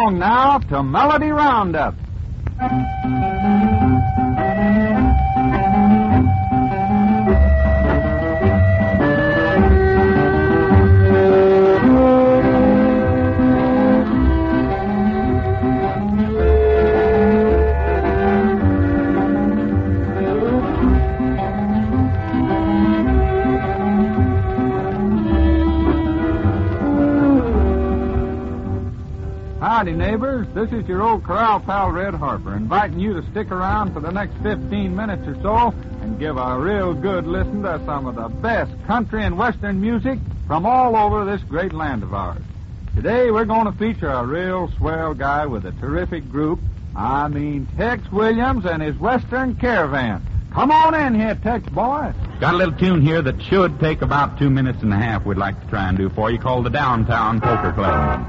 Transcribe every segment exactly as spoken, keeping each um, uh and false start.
along now to Melody Roundup. Howdy, neighbors. This is your old corral pal, Red Harper, inviting you to stick around for the next fifteen minutes or so and give a real good listen to some of the best country and western music from all over this great land of ours. Today, we're going to feature a real swell guy with a terrific group. I mean, Tex Williams and his Western Caravan. Come on in here, Tex boy. Got a little tune here that should take about two minutes and a half we'd like to try and do for you, called the Downtown Poker Club.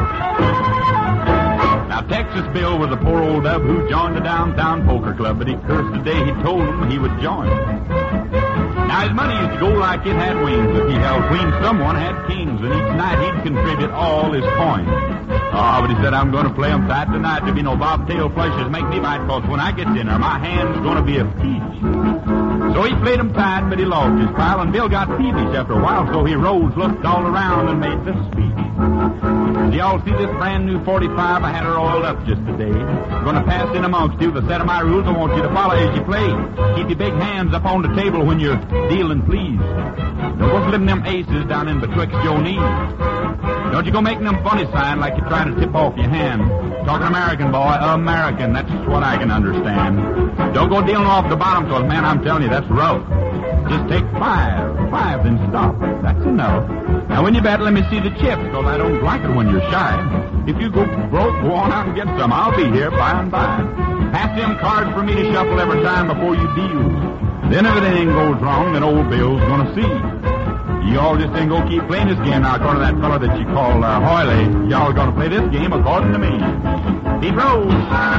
Now, Texas Bill was a poor old dub who joined the Downtown Poker Club, but he cursed the day he told him he would join. Now, his money used to go like it had wings. If he held queens, someone had kings, and each night he'd contribute all his coins. Oh, but he said, I'm going to play 'em tight tonight. There'll be no bobtail flushes make me bite, cause when I get dinner, my hand's going to be a peach. So he played 'em tight, but he lost his pile, and Bill got peevish after a while, so he rose, looked all around, and made the speech. Do y'all see this brand new forty-five? I had her oiled up just today. I'm going to pass in amongst you the set of my rules I want you to follow as you play. Keep your big hands up on the table when you're dealing, please. Don't go slipping them aces down in betwixt your knees. Don't you go making them funny sign like you're trying to tip off your hand. Talking American, boy, American, that's what I can understand. Don't go dealing off the bottom, cause, man, I'm telling you, that's rough. Just take five, five, then stop. That's enough. Now, when you bet, let me see the chips, cause I don't like it when you're shy. If you go broke, go on out and get some. I'll be here by and by. Pass them cards for me to shuffle every time before you deal. Then if anything goes wrong, then old Bill's gonna see. You all just ain't gonna keep playing this game now, according to that fellow that you call uh, Hoyley. Y'all are gonna play this game according to me. He throws.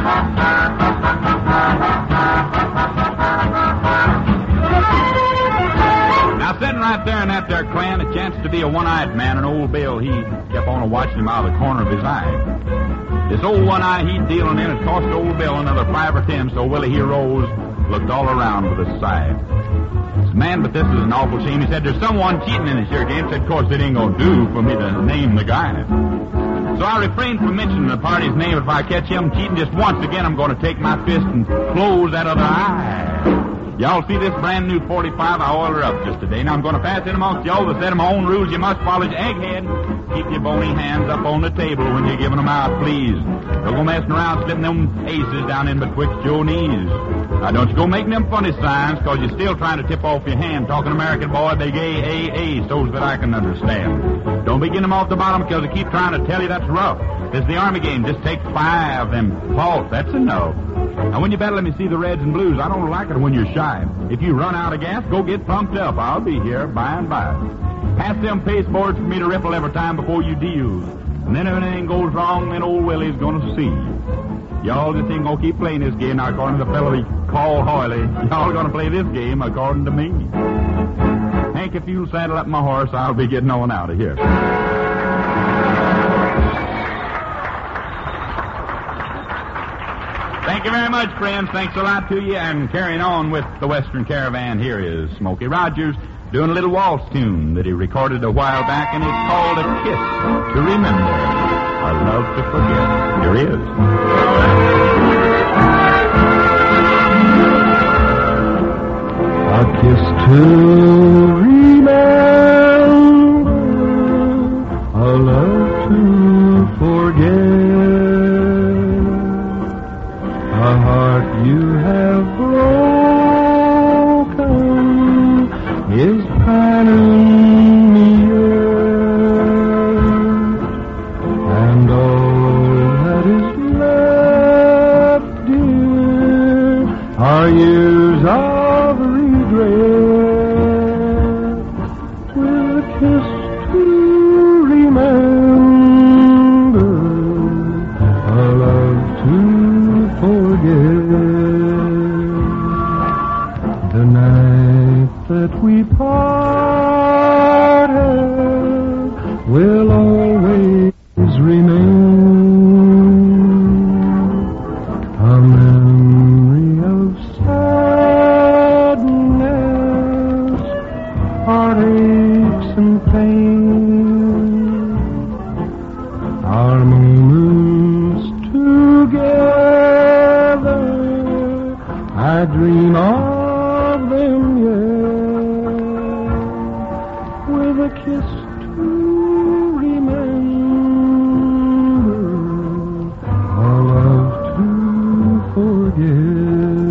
Now, sitting right there in that there clan, it chanced to be a one-eyed man, and old Bill, he kept on watching him out of the corner of his eye. This old one-eye he's dealing in had cost old Bill another five or ten, so Willie, he rose, looked all around with a sigh. Man, but this is an awful shame. He said, there's someone cheating in this here game. Said, of course, it ain't gonna do for me to name the guy. So I refrained from mentioning the party's name. If I catch him cheating just once again, I'm gonna take my fist and close that other eye. Y'all see this brand new forty-five? I oiled her up just today. Now I'm gonna pass in amongst y'all the set of my own rules. You must follow your egghead. Keep your bony hands up on the table when you're giving them out, please. Don't go messing around slipping them aces down in betwixt your knees. Now, don't you go making them funny signs, because you're still trying to tip off your hand. Talking American, boy, big A, A, A, so's that I can understand. Don't begin them off the bottom, because I keep trying to tell you that's rough. This is the Army game. Just take five, then false. That's a no. Now, when you bet, let me see the reds and blues. I don't like it when you're shy. If you run out of gas, go get pumped up. I'll be here by and by. Pass them pasteboards for me to ripple every time before you deal. And then if anything goes wrong, then old Willie's gonna see. Y'all just ain't gonna keep playing this game now, according to the fellow we call Hoyley. Y'all gonna play this game according to me. Hank, if you'll saddle up my horse, I'll be getting on out of here. Thank you very much, friends. Thanks a lot to you. And carrying on with the Western Caravan, here is Smokey Rogers doing a little waltz tune that he recorded a while back, and it's called A Kiss to Remember, A Love to Forget. Here he is. A kiss to remember, a love to forget, a heart you have broken is pining me yet, and all that is left, dear, are years of regret. dream of them yet, with a kiss to remember, a love to forget.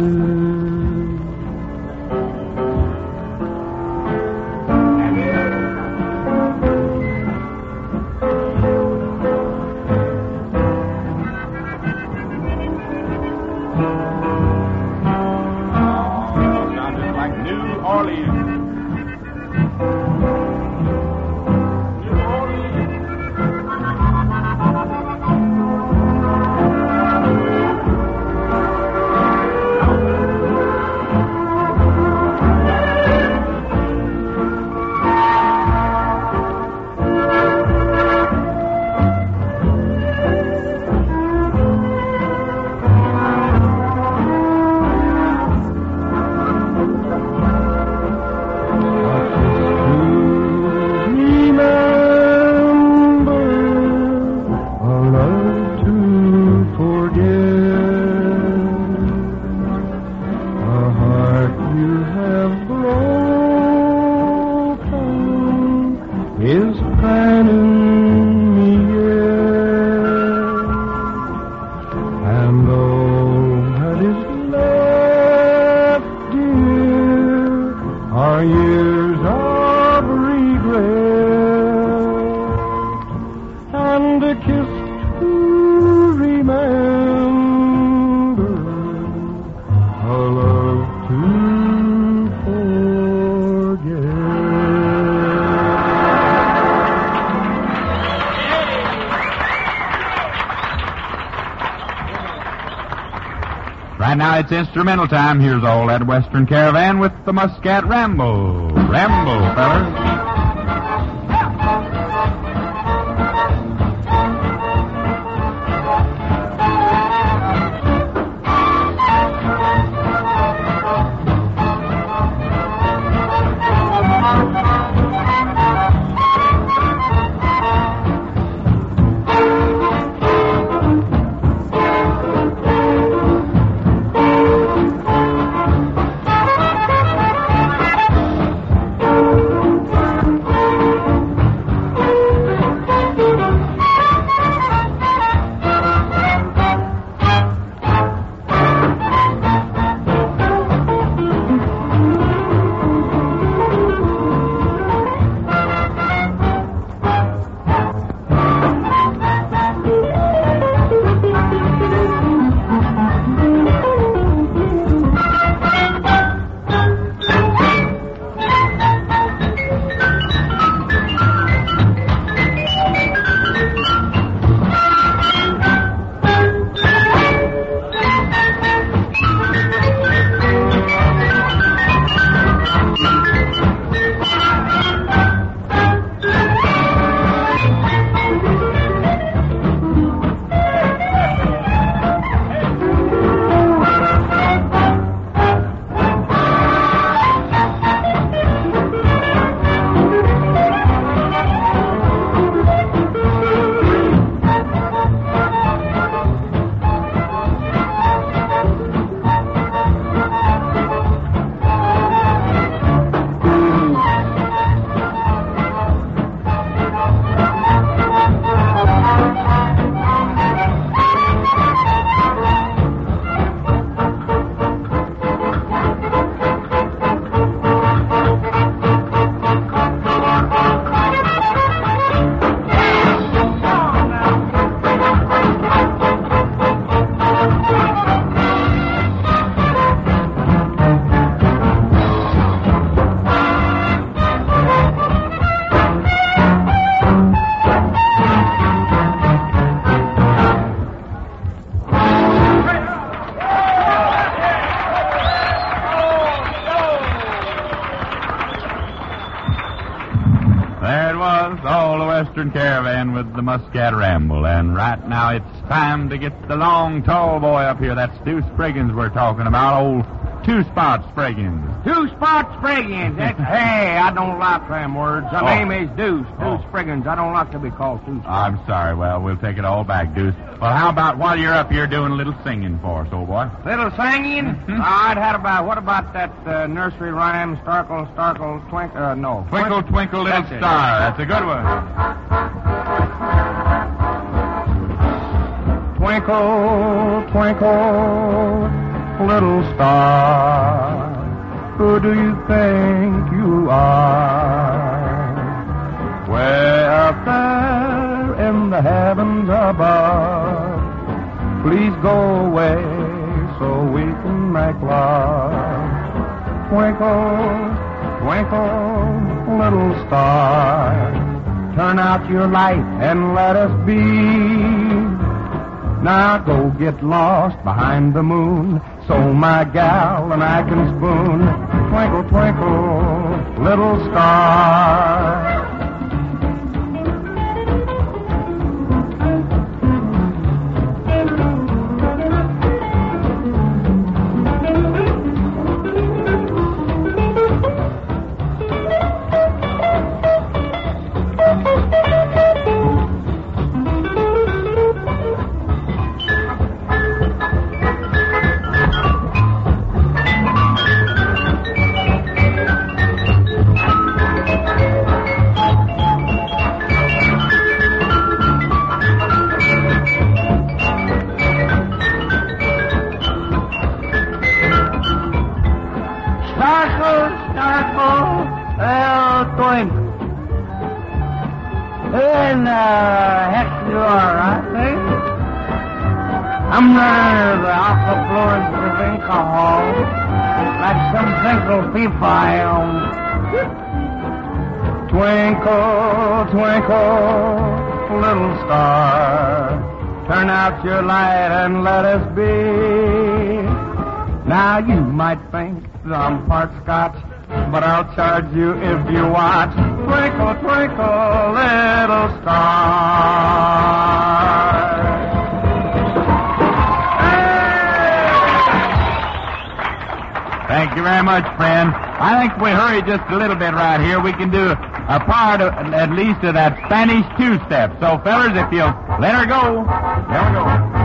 Right now it's instrumental time. Here's all that Western Caravan with the Muscat Ramble. Ramble, fellas. Western Caravan with the Muscat Ramble. And right now it's time to get the long, tall boy up here. That's Stu Spriggins we're talking about, old two-spot Spriggans. Two-spot Spriggans. That's, hey, I don't like them words. The Oh. name is Deuce. Oh. Deuce Spriggans. I don't like to be called Deuce. I'm sorry. Well, we'll take it all back, Deuce. Well, how about while you're up here doing a little singing for us, old boy? Little singing? Mhm. I'd had about, what about that uh, nursery rhyme, Starkle, Starkle, Twinkle, uh, no. Twinkle, twinkle, little That's it. star. That's a good one. Twinkle, twinkle, little star, who do you think you are? Way up there in the heavens above, please go away so we can make love. Twinkle, twinkle, little star, turn out your light and let us be. Now go get lost behind the moon, so my gal and I can spoon. Twinkle, twinkle, little star. Starkle, starkle, little twinkle. Who in the heck you are, I think? I'm running to the alpha Florence Ravinka Hall like some twinkle people I own. Twinkle, twinkle, little star, turn out your light and let us be. Now you might think I'm part Scotch, but I'll charge you if you watch. Twinkle, twinkle, little star. Thank you very much, friend. I think if we hurry just a little bit right here, we can do a part of, at least of that Spanish two-step. So, fellas, if you'll let her go, there we go.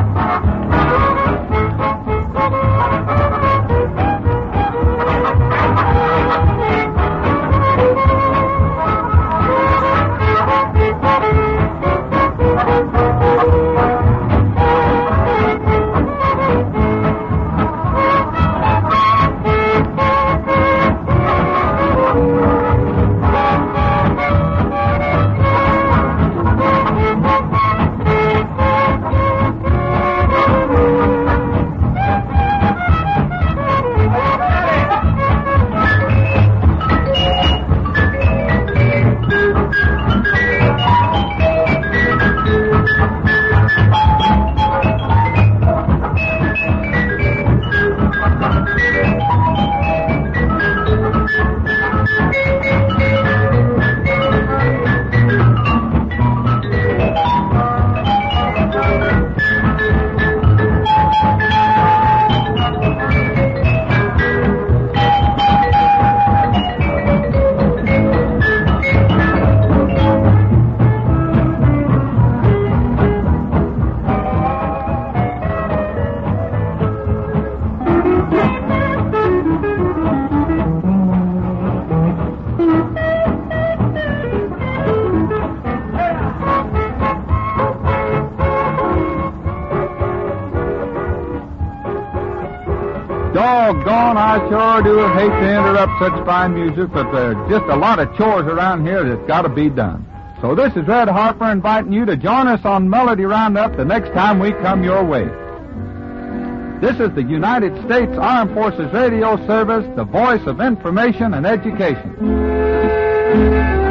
Doggone, I sure do hate to interrupt such fine music, but there's just a lot of chores around here that's got to be done. So this is Red Harper inviting you to join us on Melody Roundup the next time we come your way. This is the United States Armed Forces Radio Service, the voice of information and education.